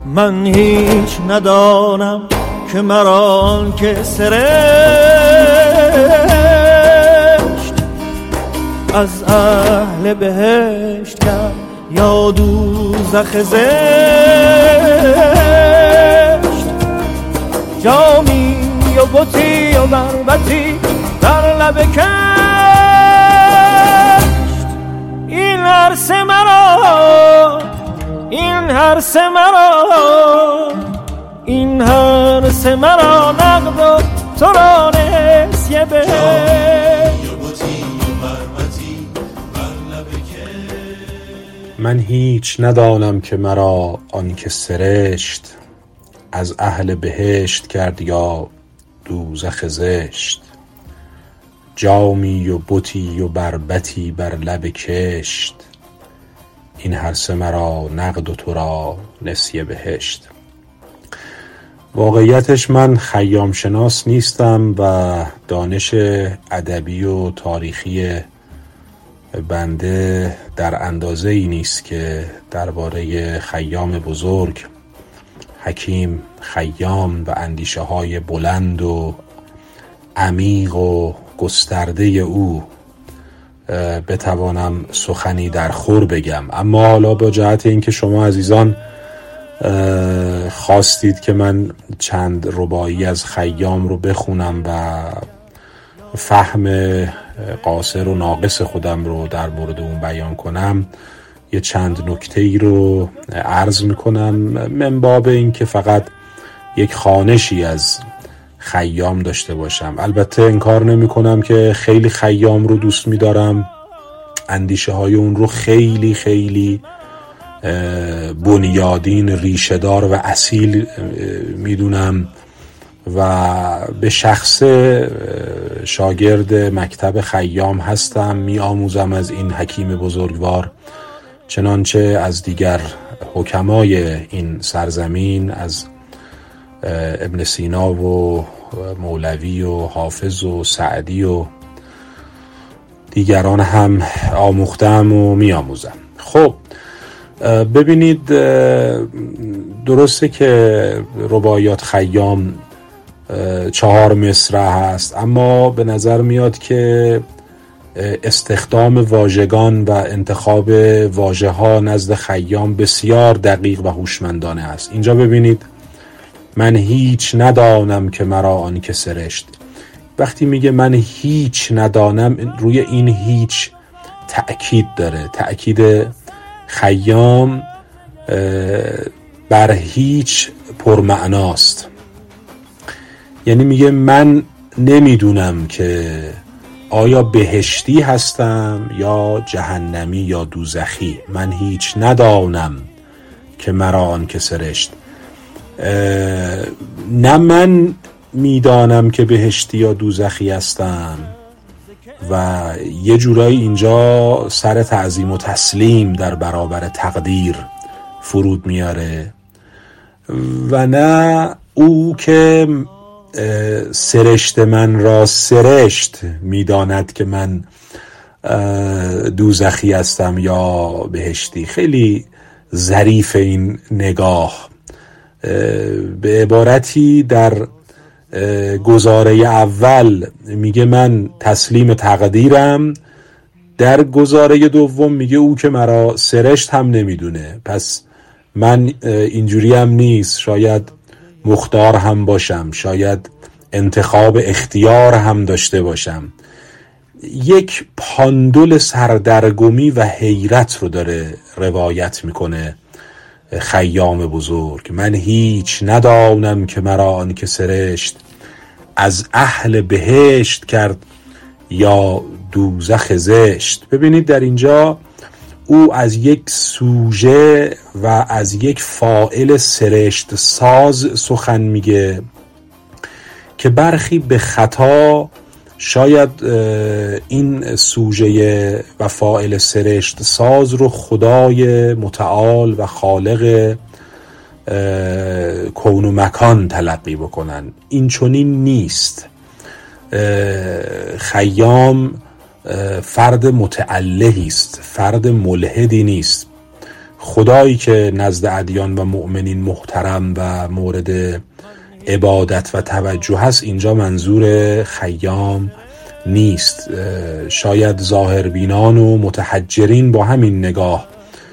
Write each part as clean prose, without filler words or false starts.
من هیچ ندانم که مرا که سرشت از اهل بهشت کرد یا دوزخ زشت. جامی و بطی و بربطی در لب کشت. این عرص مرا، این هرس مرا، این هرس مرا نقد و تو را نسیه بهشت. من هیچ ندانم که مرا آن که سرشت از اهل بهشت کرد یا دوزخ زشت. جامی و بتی و بربطی بر لب کشت. این هرسه مرا نقد و تو را نسیه بهشت. واقعیتش من خیام شناس نیستم و دانش ادبی و تاریخی بنده در اندازه ای نیست که درباره خیام بزرگ، حکیم خیام و اندیشه های بلند و عمیق و گسترده او بتوانم سخنی در خور بگم. اما حالا با جهت اینکه شما عزیزان خواستید که من چند رباعی از خیام رو بخونم و فهم قاصر و ناقص خودم رو در مورد اون بیان کنم، یه چند نکته ای رو عرض میکنم من باب این که فقط یک خوانشی از خیام داشته باشم. البته انکار نمی کنم که خیلی خیام رو دوست می دارم، اندیشه های اون رو خیلی خیلی بنیادین، ریشه‌دار و اصیل می دونم و به شخص شاگرد مکتب خیام هستم، می آموزم از این حکیم بزرگوار، چنانچه از دیگر حکمای این سرزمین، از ابن سینا و مولوی و حافظ و سعدی و دیگران هم آموختم و می آموزم. خب ببینید، درسته که رباعیات خیام 4 مصرع هست، اما به نظر میاد که استخدام واژگان و انتخاب واژه ها نزد خیام بسیار دقیق و هوشمندانه است. اینجا ببینید، من هیچ ندانم که مرا آن که سرشت. وقتی میگه من هیچ ندانم، روی این هیچ تأکید داره. تأکید خیام بر هیچ پرمعناست. یعنی میگه من نمیدونم که آیا بهشتی هستم یا جهنمی یا دوزخی. من هیچ ندانم که مرا آن که سرشت. نه من میدانم که بهشتی یا دوزخی هستم و یه جورایی اینجا سر تعظیم و تسلیم در برابر تقدیر فرود میاره، و نه او که سرشت من را سرشت میداند که من دوزخی هستم یا بهشتی. خیلی ظریف این نگاه. به عبارتی در گزاره اول میگه من تسلیم تقدیرم، در گزاره دوم میگه او که مرا سرشت هم نمیدونه، پس من اینجوری هم نیست، شاید مختار هم باشم، شاید انتخاب اختیار هم داشته باشم. یک پاندول سردرگمی و حیرت رو داره روایت میکنه خیام بزرگ. من هیچ ندانم که مرا آن که سرشت از اهل بهشت کرد یا دوزخ زشت. ببینید در اینجا او از یک سوژه و از یک فاعل سرشت ساز سخن میگه که برخی به خطا شاید این سوژه و فاعل سرشت ساز رو خدای متعال و خالق کون و مکان تلقی بکنن. این چنین نیست. خیام فرد متعلهی است، فرد ملحدی نیست. خدایی که نزد ادیان و مؤمنین محترم و مورد عبادت و توجه هست اینجا منظور خیام نیست. شاید ظاهربینان و متحجرین با همین نگاه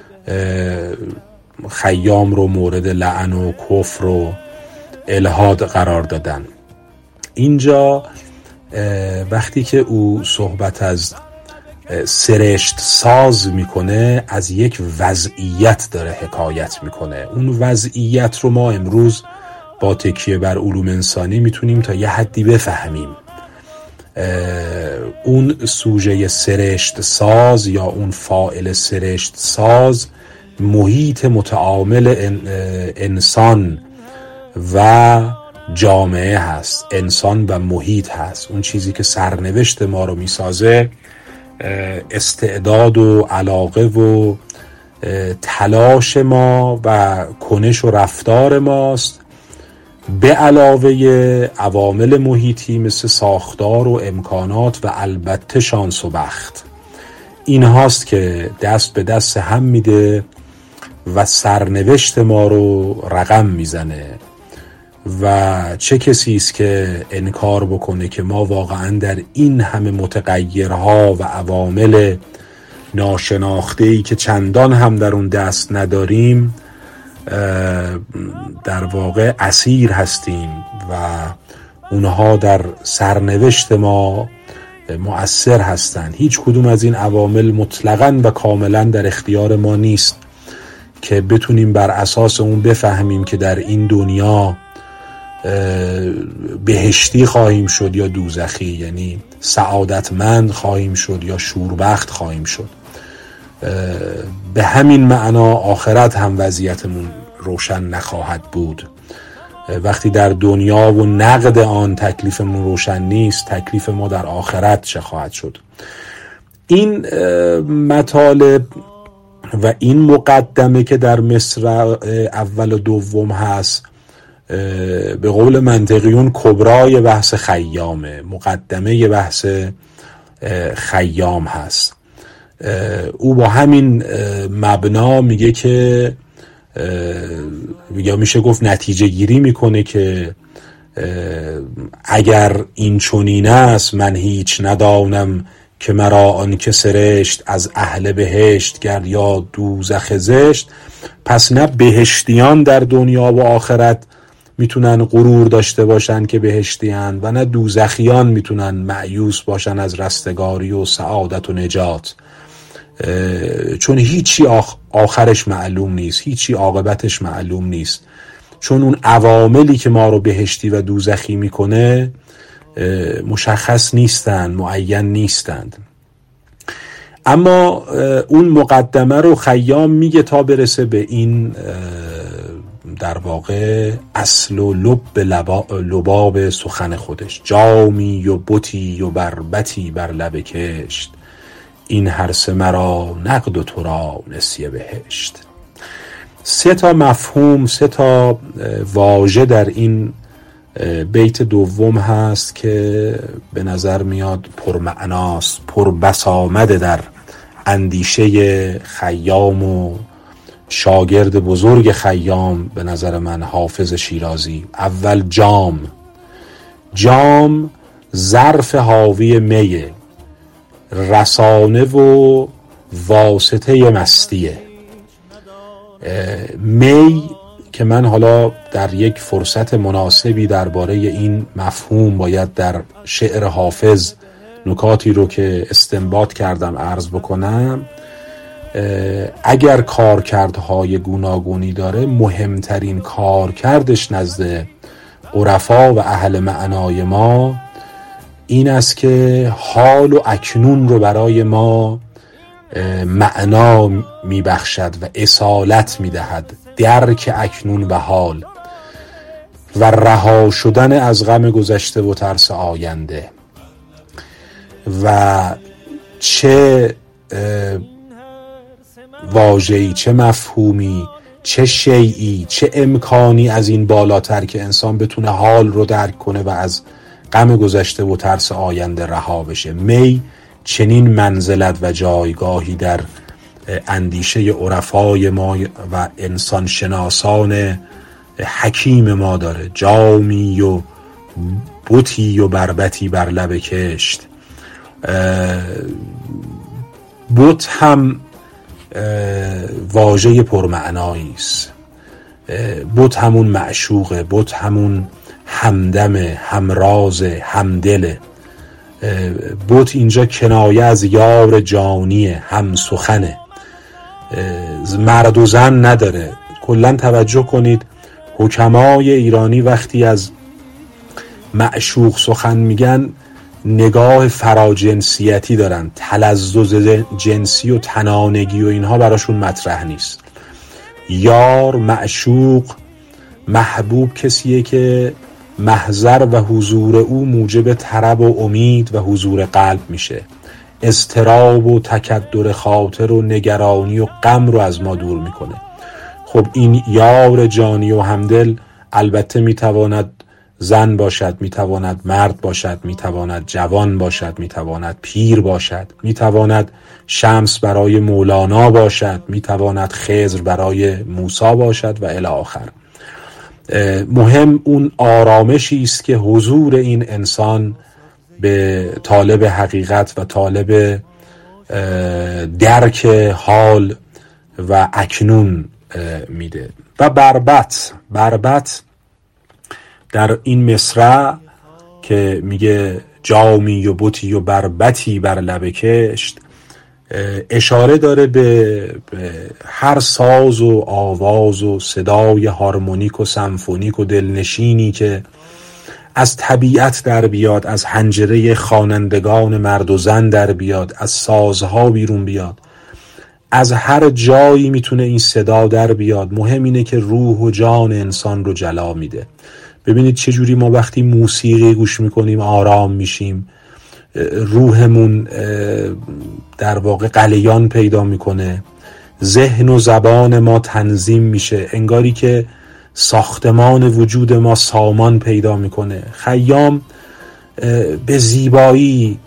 خیام رو مورد لعن و کفر و الحاد قرار دادن. اینجا وقتی که او صحبت از سرشت ساز میکنه از یک وضعیت داره حکایت میکنه. اون وضعیت رو ما امروز با تکیه بر علوم انسانی میتونیم تا یه حدی بفهمیم. اون سوژه سرشت ساز یا اون فاعل سرشت ساز محیط متعامل انسان و جامعه هست، انسان و محیط هست. اون چیزی که سرنوشت ما رو میسازه استعداد و علاقه و تلاش ما و کنش و رفتار ماست، به علاوه عوامل محیطی مثل ساختار و امکانات و البته شانس و بخت. این هاست که دست به دست هم میده و سرنوشت ما رو رقم میزنه. و چه کسی است که انکار بکنه که ما واقعا در این همه متغیرها و عوامل ناشناخته‌ای که چندان هم در اون دست نداریم در واقع اسیر هستیم و اونها در سرنوشت ما مؤثر هستند. هیچ کدوم از این عوامل مطلقاً و کاملاً در اختیار ما نیست که بتونیم بر اساس اون بفهمیم که در این دنیا بهشتی خواهیم شد یا دوزخی، یعنی سعادتمند خواهیم شد یا شوربخت خواهیم شد. به همین معنا آخرت هم وضعیتمون روشن نخواهد بود. وقتی در دنیا و نقد آن تکلیفمون روشن نیست، تکلیف ما در آخرت چه خواهد شد؟ این مطالب و این مقدمه که در مصر اول و دوم هست به قول منطقیون کبرای بحث خیامه، مقدمه بحث خیام هست. او با همین مبنا میگه که یا میشه گفت نتیجه گیری میکنه که اگر این چنین است من هیچ ندانم که مرا آن که سرشت از اهل بهشت گرد یا دوزخ زشت. پس نه بهشتیان در دنیا و آخرت میتونن غرور داشته باشن که بهشتیان و نه دوزخیان میتونن مایوس باشن از رستگاری و سعادت و نجات، چون هیچی آخرش معلوم نیست، هیچی عاقبتش معلوم نیست، چون اون عواملی که ما رو بهشتی و دوزخی میکنه مشخص نیستند، معین نیستند. اما اون مقدمه رو خیام میگه تا برسه به این در واقع اصل و لب لباب سخن خودش. جامی و بتی و بربتی بر لب کشت، این هر سه مرا نقد و تو را نسیه بهشت. 3 تا مفهوم، 3 تا واژه در این بیت دوم هست که به نظر میاد پرمعناست، پربسامده در اندیشه خیام و شاگرد بزرگ خیام به نظر من حافظ شیرازی. اول جام. جام ظرف حاوی میه، رسانه و واسطه مستیه. می که من حالا در یک فرصت مناسبی درباره این مفهوم باید در شعر حافظ نکاتی رو که استنباط کردم عرض بکنم. اگر کارکردهای گوناگونی داره، مهمترین کارکردش نزد عرفا و اهل معنای ما این است که حال و اکنون رو برای ما معنا میبخشد و اصالت میدهد، درک اکنون و حال و رها شدن از غم گذشته و ترس آینده. و چه واژه‌ای، چه مفهومی، چه شیئی، چه امکانی از این بالاتر که انسان بتونه حال رو درک کنه و از غم گذشته و ترس آینده رها بشه. می چنین منزلت و جایگاهی در اندیشه عرفای ما و انسان شناسان حکیم ما داره. جامی و بتی و بربطی بر لب کشت. بت هم واژه پرمعنایی است. بت همون معشوقه، بت همون همدمه، همرازه، همدله. بت اینجا کنایه از یار جانیه، هم سخنه، مرد و زن نداره. کلا توجه کنید حکمای ایرانی وقتی از معشوق سخن میگن نگاه فراجنسیتی دارن، تلذذ جنسی و تنانگی و اینها براشون مطرح نیست. یار، معشوق، محبوب کسیه که محضر و حضور او موجب طرب و امید و حضور قلب میشه، اضطراب و تکدر خاطر و نگرانی و غم رو از ما دور میکنه. خب این یار جانی و همدل البته میتواند زن باشد، میتواند مرد باشد، میتواند جوان باشد، میتواند پیر باشد، میتواند شمس برای مولانا باشد، میتواند خضر برای موسی باشد و الی آخر. مهم اون آرامشی است که حضور این انسان به طالب حقیقت و طالب درک حال و اکنون میده. و بربط در این مصرع که میگه جامی و بتی و بربطی بر لب کشت، اشاره داره به هر ساز و آواز و صدای هارمونیک و سمفونیک و دلنشینی که از طبیعت در بیاد، از حنجره خوانندگان مرد و زن در بیاد، از سازها بیرون بیاد، از هر جایی میتونه این صدا در بیاد. مهم اینه که روح و جان انسان رو جلا میده. ببینید چجوری ما وقتی موسیقی گوش میکنیم آرام میشیم، روحمون در واقع غلیان پیدا میکنه، ذهن و زبان ما تنظیم میشه، انگاری که ساختمان وجود ما سامان پیدا میکنه. خیام به زیبایی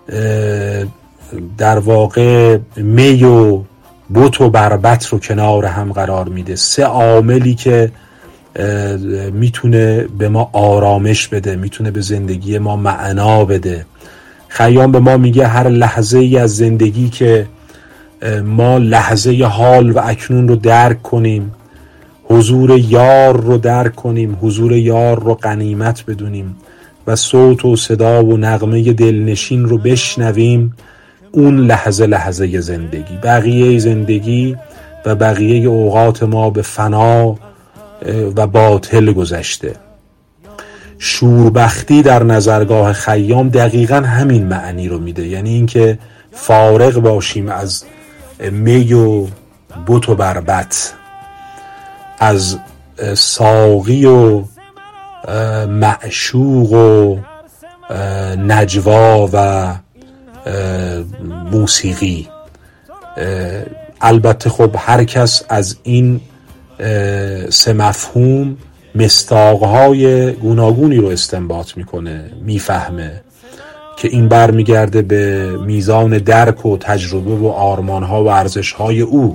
در واقع می و بت و بربط رو کنار هم قرار میده، سه عاملی که میتونه به ما آرامش بده، میتونه به زندگی ما معنا بده. خیام به ما میگه هر لحظه ای از زندگی که ما لحظه حال و اکنون رو درک کنیم، حضور یار رو درک کنیم، حضور یار رو غنیمت بدونیم و صوت و صدا و نغمه دلنشین رو بشنویم، اون لحظه زندگی. بقیه زندگی و بقیه اوقات ما به فنا و باطل گذشته. شوربختی در نظرگاه خیام دقیقاً همین معنی رو میده، یعنی اینکه فارغ باشیم از می و بت و بربط، از ساقی و معشوق و نجوا و موسیقی. البته خب هر کس از این سه مفهوم مصداقهای گوناگونی رو استنباط میکنه، میفهمه که این برمیگرده به میزان درک و تجربه و آرمانها و ارزشهای او.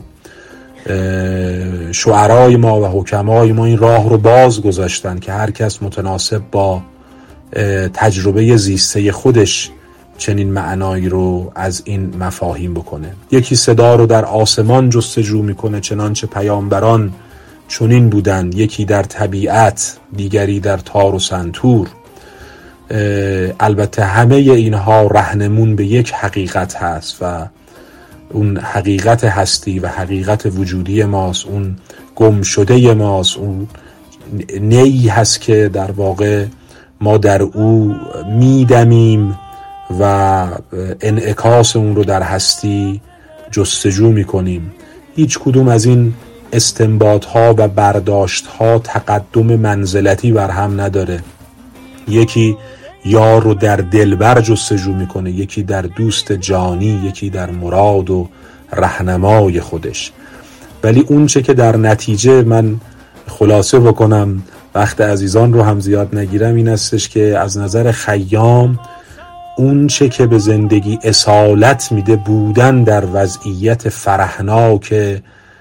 شعرای ما و حکمای ما این راه رو باز گذاشتن که هر کس متناسب با تجربه زیسته خودش چنین معنایی رو از این مفاهیم بکنه. یکی صدا رو در آسمان جستجو میکنه چنانچه پیامبران چنین بودند، یکی در طبیعت، دیگری در تار و سنتور. البته همه اینها رهنمون به یک حقیقت هست و اون حقیقت هستی و حقیقت وجودی ماست، اون گم شده ماست، اون نی هست که در واقع ما در او میدمیم و انعکاس اون رو در هستی جستجو میکنیم. هیچ کدوم از این استنباط ها و برداشت ها تقدم منزلتی بر هم نداره. یکی یار رو در دلبر جستجو میکنه، یکی در دوست جانی، یکی در مراد و رهنمای خودش. ولی اون چه که در نتیجه من خلاصه بکنم، وقت عزیزان رو هم زیاد نگیرم، این استش که از نظر خیام اون چه که به زندگی اصالت میده بودن در وضعیت فرحناک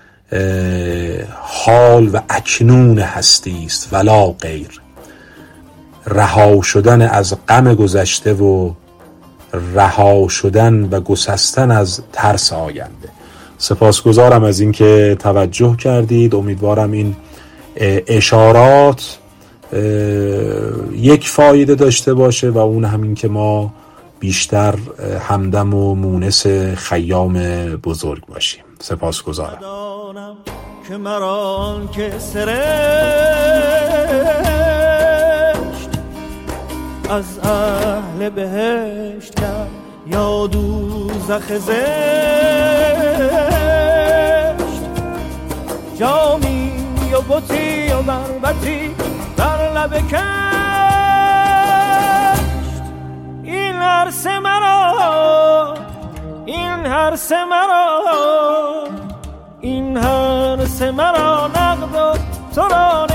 حال و اکنون هستی است ولا غیر. رها شدن از غم گذشته و رها شدن و گسستن از ترس آینده. سپاسگزارم از اینکه توجه کردید. امیدوارم این اشارات یک فایده داشته باشه و اون همین که ما بیشتر همدم و مونس خیام بزرگ باشیم. سپاسگزارم. که مران که سرشت از اهل بهشت کرد یا دوزخ زشت، جامی و بطی و بربطی در لب کشت. این عرص مرا، این عرص مرا، این عرص مرا نقد و تو را